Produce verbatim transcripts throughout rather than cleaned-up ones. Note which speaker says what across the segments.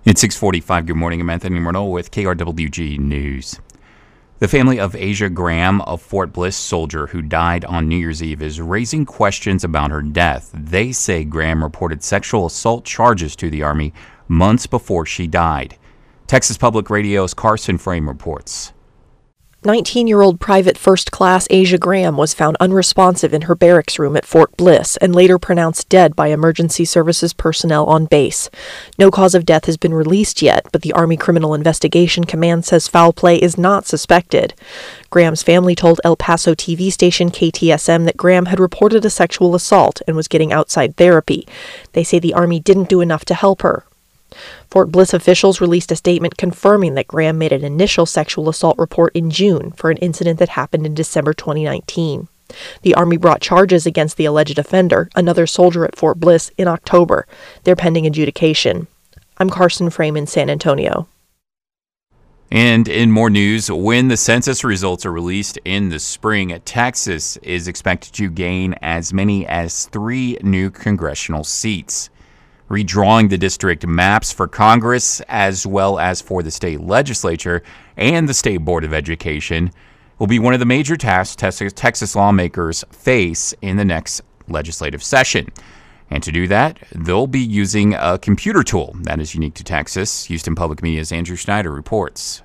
Speaker 1: It's six forty-five. Good morning. I'm Anthony Murnau with K R W G News. The family of Asia Graham, a Fort Bliss soldier who died on New Year's Eve, is raising questions about her death. They say Graham reported sexual assault charges to the Army months before she died. Texas Public Radio's Carson Frame reports.
Speaker 2: nineteen-year-old Private First Class Asia Graham was found unresponsive in her barracks room at Fort Bliss and later pronounced dead by emergency services personnel on base. No cause of death has been released yet, but the Army Criminal Investigation Command says foul play is not suspected. Graham's family told El Paso T V station K T S M that Graham had reported a sexual assault and was getting outside therapy. They say the Army didn't do enough to help her. Fort Bliss officials released a statement confirming that Graham made an initial sexual assault report in June for an incident that happened in December twenty nineteen. The Army brought charges against the alleged offender, another soldier at Fort Bliss, in October. They're pending adjudication. I'm Carson Frame in San Antonio.
Speaker 1: And in more news, when the census results are released in the spring, Texas is expected to gain as many as three new congressional seats. Redrawing the district maps for Congress as well as for the state legislature and the State Board of Education will be one of the major tasks Texas lawmakers face in the next legislative session. And to do that, they'll be using a computer tool that is unique to Texas. Houston Public Media's Andrew Schneider reports.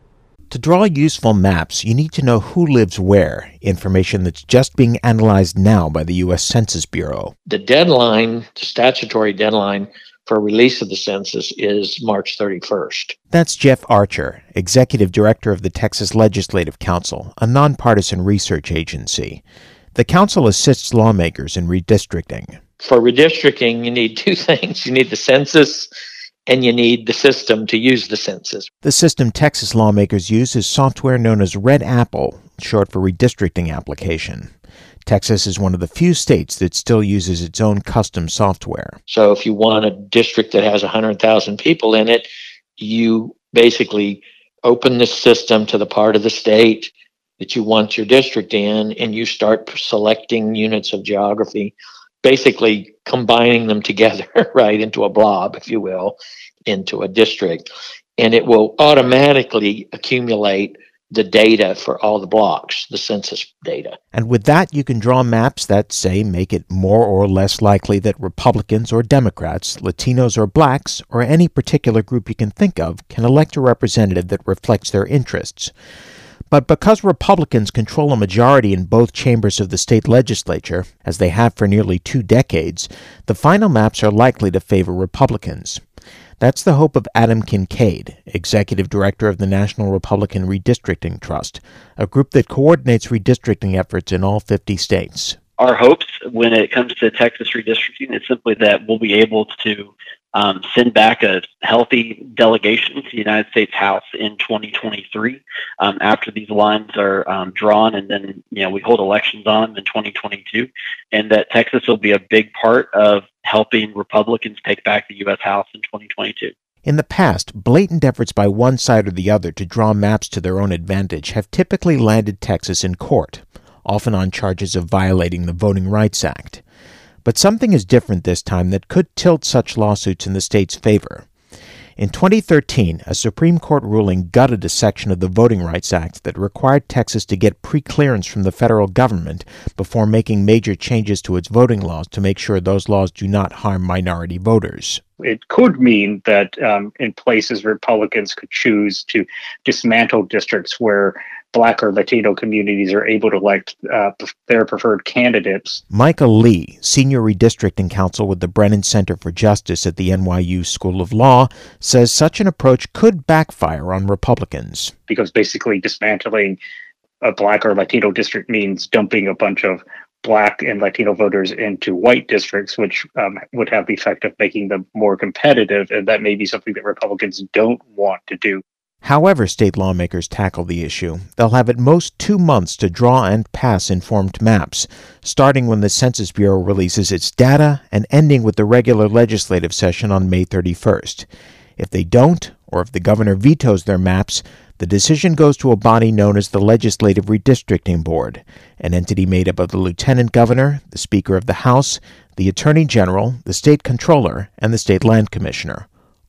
Speaker 3: To draw useful maps, you need to know who lives where, information that's just being analyzed now by the U S Census Bureau.
Speaker 4: The deadline, the statutory deadline for release of the census is March thirty-first.
Speaker 3: That's Jeff Archer, Executive Director of the Texas Legislative Council, a nonpartisan research agency. The council assists lawmakers in redistricting.
Speaker 4: For redistricting, you need two things. You need the census and you need the system to use the census.
Speaker 3: The system Texas lawmakers use is software known as Red Apple, short for redistricting application. Texas is one of the few states that still uses its own custom software.
Speaker 4: So if you want a district that has one hundred thousand people in it, you basically open the system to the part of the state that you want your district in, and you start selecting units of geography, basically combining them together, right, into a blob, if you will, into a district. And it will automatically accumulate the data for all the blocks, the census data.
Speaker 3: And with that, you can draw maps that, say, make it more or less likely that Republicans or Democrats, Latinos or blacks, or any particular group you can think of can elect a representative that reflects their interests. But because Republicans control a majority in both chambers of the state legislature, as they have for nearly two decades, the final maps are likely to favor Republicans. That's the hope of Adam Kincaid, Executive Director of the National Republican Redistricting Trust, a group that coordinates redistricting efforts in all fifty states.
Speaker 5: Our hopes when it comes to Texas redistricting is simply that we'll be able to um, send back a healthy delegation to the United States House in twenty twenty-three um, after these lines are um, drawn, and then you know we hold elections on them in twenty twenty-two, and that Texas will be a big part of helping Republicans take back the U S House in twenty twenty-two.
Speaker 3: In the past, blatant efforts by one side or the other to draw maps to their own advantage have typically landed Texas in court, often on charges of violating the Voting Rights Act. But something is different this time that could tilt such lawsuits in the state's favor. In twenty thirteen, a Supreme Court ruling gutted a section of the Voting Rights Act that required Texas to get pre-clearance from the federal government before making major changes to its voting laws to make sure those laws do not harm minority voters.
Speaker 6: It could mean that um, in places Republicans could choose to dismantle districts where Black or Latino communities are able to elect uh, their preferred candidates.
Speaker 3: Michael Lee, Senior Redistricting Counsel with the Brennan Center for Justice at the N Y U School of Law, says such an approach could backfire on Republicans.
Speaker 6: Because basically dismantling a Black or Latino district means dumping a bunch of Black and Latino voters into white districts, which um, would have the effect of making them more competitive, and that may be something that Republicans don't want to do.
Speaker 3: However state lawmakers tackle the issue, they'll have at most two months to draw and pass informed maps, starting when the Census Bureau releases its data and ending with the regular legislative session on May thirty-first. If they don't, or if the governor vetoes their maps, the decision goes to a body known as the Legislative Redistricting Board, an entity made up of the Lieutenant Governor, the Speaker of the House, the Attorney General, the State Controller, and the State Land Commissioner.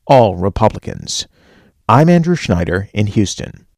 Speaker 3: all Republicans. I'm Andrew Schneider in Houston.